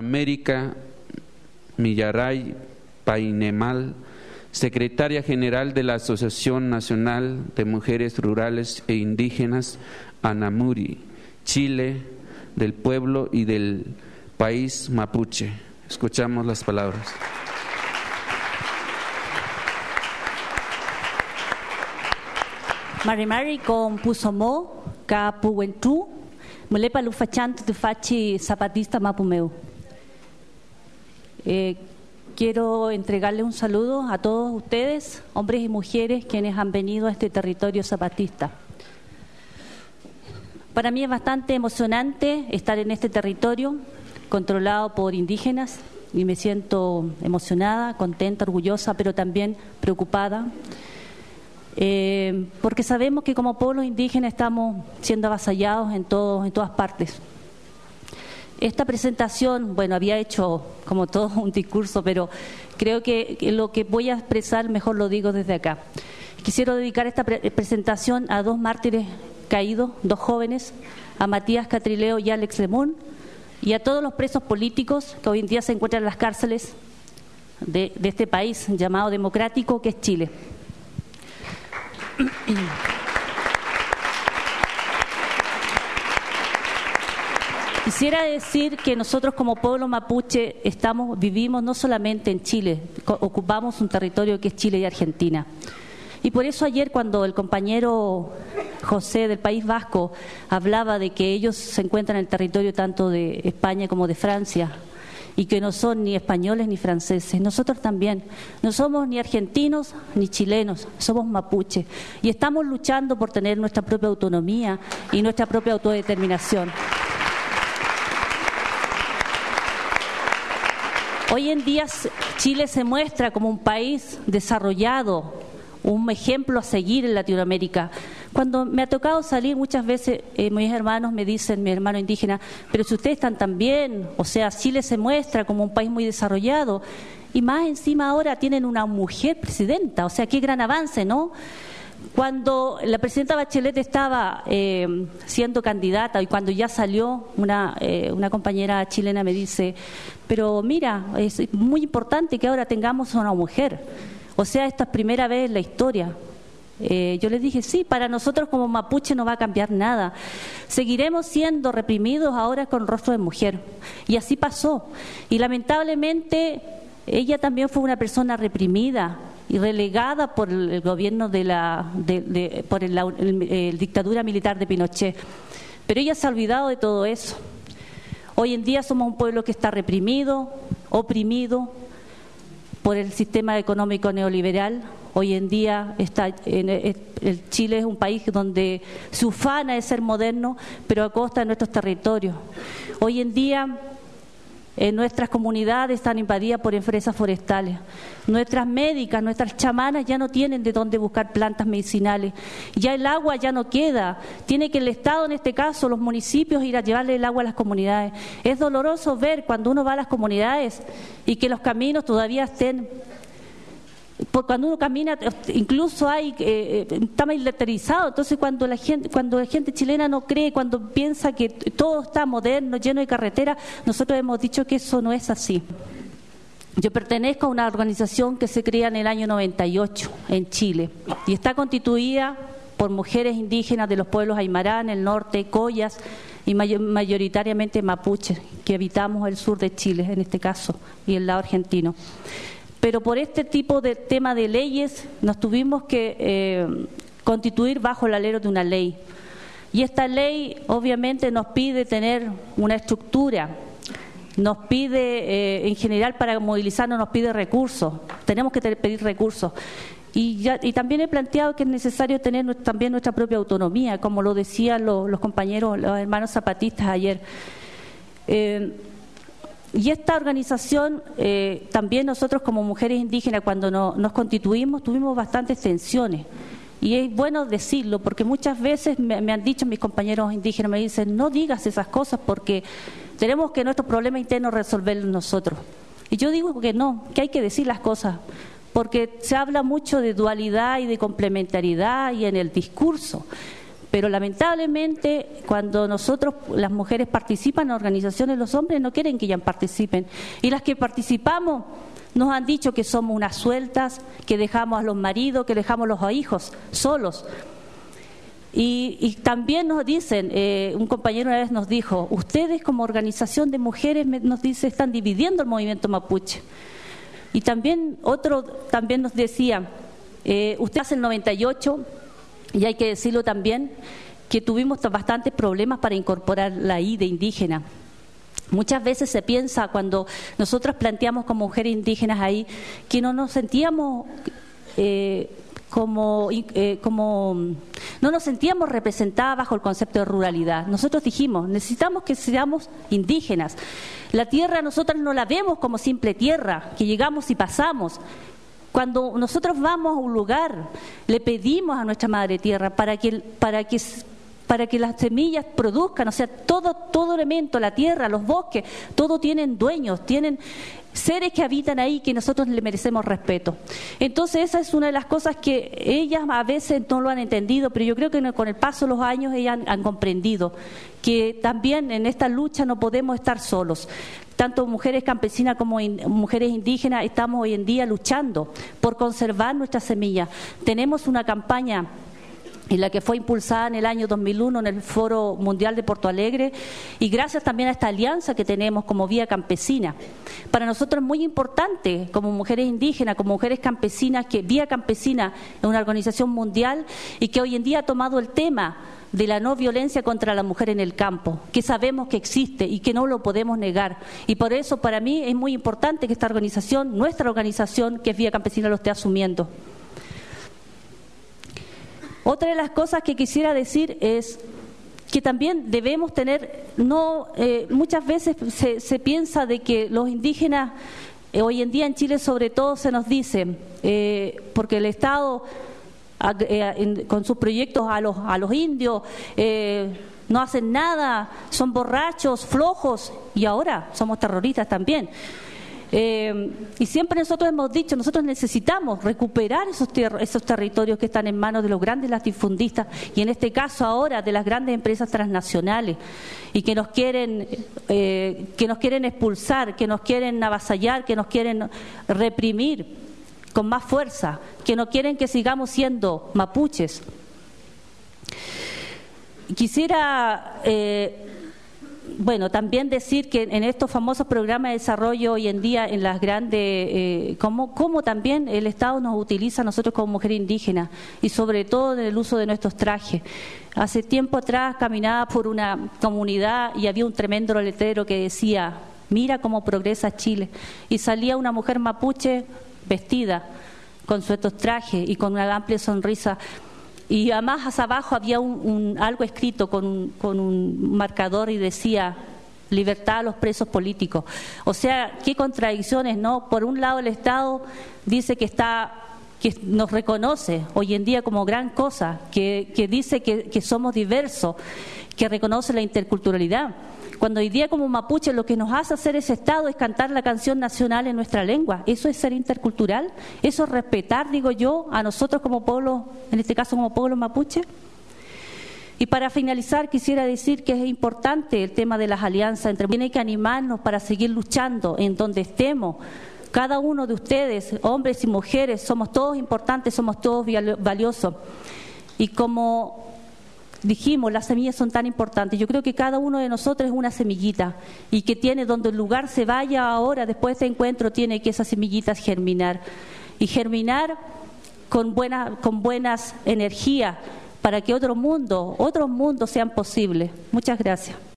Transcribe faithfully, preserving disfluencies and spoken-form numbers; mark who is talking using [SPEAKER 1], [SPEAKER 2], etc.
[SPEAKER 1] América Millaray Painemal, secretaria general de la Asociación Nacional de Mujeres Rurales e Indígenas Anamuri, Chile, del pueblo y del país mapuche. Escuchamos las palabras.
[SPEAKER 2] Marimari con Pusomo, Capuentu, Mulepa Lufachante de Fachi Zapatista Mapumeu. Eh, quiero entregarle un saludo a todos ustedes, hombres y mujeres, quienes han venido a este territorio zapatista. Para mí es bastante emocionante estar en este territorio controlado por indígenas y me siento emocionada, contenta, orgullosa, pero también preocupada. Eh, porque sabemos que como pueblos indígenas estamos siendo avasallados en, todo, en todas partes. Esta presentación, bueno, había hecho como todo un discurso, pero creo que, que lo que voy a expresar mejor lo digo desde acá. Quisiera dedicar esta pre presentación a dos mártires caídos, dos jóvenes, a Matías Catrileo y Alex Lemún, y a todos los presos políticos que hoy en día se encuentran en las cárceles de, de este país llamado democrático que es Chile. Quisiera decir que nosotros como pueblo mapuche estamos, vivimos no solamente en Chile, ocupamos un territorio que es Chile y Argentina. Y por eso ayer cuando el compañero José del País Vasco hablaba de que ellos se encuentran en el territorio tanto de España como de Francia, y que no son ni españoles ni franceses. Nosotros también. No somos ni argentinos ni chilenos, somos mapuches. Y estamos luchando por tener nuestra propia autonomía y nuestra propia autodeterminación. Hoy en día Chile se muestra como un país desarrollado, un ejemplo a seguir en Latinoamérica. Cuando me ha tocado salir muchas veces, eh, mis hermanos me dicen, mi hermano indígena, pero si ustedes están tan bien, o sea, Chile se muestra como un país muy desarrollado, y más encima ahora tienen una mujer presidenta, o sea, qué gran avance, ¿no? Cuando la presidenta Bachelet estaba eh, siendo candidata y cuando ya salió, una, eh, una compañera chilena me dice, pero mira, es muy importante que ahora tengamos una mujer, o sea, esta es primera vez en la historia. Eh, yo les dije, sí, para nosotros como mapuche no va a cambiar nada. Seguiremos siendo reprimidos ahora con rostro de mujer. Y así pasó. Y lamentablemente ella también fue una persona reprimida y relegada por el gobierno de la, de, de, por el, el, el dictadura militar de Pinochet. Pero ella se ha olvidado de todo eso. Hoy en día somos un pueblo que está reprimido, oprimido por el sistema económico neoliberal. Hoy en día está en el, el Chile es un país donde se ufana de ser moderno, pero a costa de nuestros territorios. Hoy en día en nuestras comunidades están invadidas por empresas forestales. Nuestras médicas, nuestras chamanas ya no tienen de dónde buscar plantas medicinales. Ya el agua ya no queda. Tiene que el Estado, en este caso, los municipios, ir a llevarle el agua a las comunidades. Es doloroso ver cuando uno va a las comunidades y que los caminos todavía estén... Porque cuando uno camina, incluso hay eh, está militarizado. Entonces, cuando la gente, cuando la gente chilena no cree, cuando piensa que todo está moderno, lleno de carreteras, nosotros hemos dicho que eso no es así. Yo pertenezco a una organización que se crea en el año noventa y ocho en Chile y está constituida por mujeres indígenas de los pueblos Aymara en el norte, Collas y mayoritariamente mapuches, que habitamos el sur de Chile en este caso y el lado argentino. Pero por este tipo de tema de leyes nos tuvimos que eh, constituir bajo el alero de una ley. Y esta ley obviamente nos pide tener una estructura, nos pide, eh, en general para movilizarnos nos pide recursos, tenemos que pedir recursos. Y, ya, y también he planteado que es necesario tener nuestra, también nuestra propia autonomía, como lo decían los, los compañeros, los hermanos zapatistas ayer. Eh, Y esta organización, eh, también nosotros como mujeres indígenas, cuando no, nos constituimos, tuvimos bastantes tensiones. Y es bueno decirlo, porque muchas veces me, me han dicho mis compañeros indígenas, me dicen, no digas esas cosas porque tenemos que nuestro problema interno resolverlo nosotros. Y yo digo que no, que hay que decir las cosas, porque se habla mucho de dualidad y de complementariedad y en el discurso. Pero lamentablemente cuando nosotros, las mujeres participan en organizaciones, los hombres no quieren que ellas participen. Y las que participamos nos han dicho que somos unas sueltas, que dejamos a los maridos, que dejamos a los hijos solos. Y, y también nos dicen, eh, un compañero una vez nos dijo, ustedes como organización de mujeres, me, nos dice, están dividiendo el movimiento mapuche. Y también otro también nos decía, eh, usted hace el noventa y ocho, y hay que decirlo también, que tuvimos bastantes problemas para incorporar la I de indígena. Muchas veces se piensa, cuando nosotros planteamos como mujeres indígenas ahí, que no nos sentíamos... Eh, Como, eh, como no nos sentíamos representadas bajo el concepto de ruralidad. Nosotros dijimos, necesitamos que seamos indígenas. La tierra nosotros no la vemos como simple tierra, que llegamos y pasamos. Cuando nosotros vamos a un lugar, le pedimos a nuestra madre tierra para que, para que, para que las semillas produzcan, o sea, todo, todo elemento, la tierra, los bosques, todo tienen dueños, tienen seres que habitan ahí, que nosotros le merecemos respeto. Entonces esa es una de las cosas que ellas a veces no lo han entendido, pero yo creo que con el paso de los años ellas han, han comprendido que también en esta lucha no podemos estar solos. Tanto mujeres campesinas como in, mujeres indígenas estamos hoy en día luchando por conservar nuestras semillas. Tenemos una campaña en la que fue impulsada en el año dos mil uno en el Foro Mundial de Porto Alegre, y gracias también a esta alianza que tenemos como Vía Campesina. Para nosotros es muy importante, como mujeres indígenas, como mujeres campesinas, que Vía Campesina es una organización mundial y que hoy en día ha tomado el tema de la no violencia contra la mujer en el campo, que sabemos que existe y que no lo podemos negar. Y por eso para mí es muy importante que esta organización, nuestra organización, que es Vía Campesina, lo esté asumiendo. Otra de las cosas que quisiera decir es que también debemos tener, no eh, muchas veces se, se piensa de que los indígenas, eh, hoy en día en Chile sobre todo se nos dice, eh, porque el Estado eh, en, con sus proyectos a los, a los indios eh, no hacen nada, son borrachos, flojos, y ahora somos terroristas también. Eh, y siempre nosotros hemos dicho, nosotros necesitamos recuperar esos, ter- esos territorios que están en manos de los grandes latifundistas, y en este caso ahora de las grandes empresas transnacionales, y que nos quieren eh, que nos quieren expulsar, que nos quieren avasallar, que nos quieren reprimir con más fuerza, que no quieren que sigamos siendo mapuches. Quisiera eh, Bueno, también decir que en estos famosos programas de desarrollo hoy en día, en las grandes, eh, como, como también el Estado nos utiliza a nosotros como mujeres indígenas, y sobre todo en el uso de nuestros trajes. Hace tiempo atrás caminaba por una comunidad y había un tremendo letrero que decía, mira cómo progresa Chile, y salía una mujer mapuche vestida con estos trajes y con una amplia sonrisa. Y además hacia abajo había un, un, algo escrito con un, con un marcador y decía libertad a los presos políticos. O sea, qué contradicciones, ¿no? Por un lado el Estado dice que está que nos reconoce hoy en día como gran cosa, que, que dice que, que somos diversos, que reconoce la interculturalidad. Cuando hoy día como mapuche lo que nos hace hacer ese Estado es cantar la canción nacional en nuestra lengua. ¿Eso es ser intercultural? ¿Eso es respetar, digo yo, a nosotros como pueblo, en este caso como pueblo mapuche? Y para finalizar quisiera decir que es importante el tema de las alianzas entre mujeres. Tiene que animarnos para seguir luchando en donde estemos. Cada uno de ustedes, hombres y mujeres, somos todos importantes, somos todos valiosos. Y como dijimos, las semillas son tan importantes. Yo creo que cada uno de nosotros es una semillita, y que tiene, donde el lugar se vaya ahora, después de este encuentro, tiene que esas semillitas germinar. Y germinar con, buena, con buenas energías para que otro mundo, otros mundos sean posibles. Muchas gracias.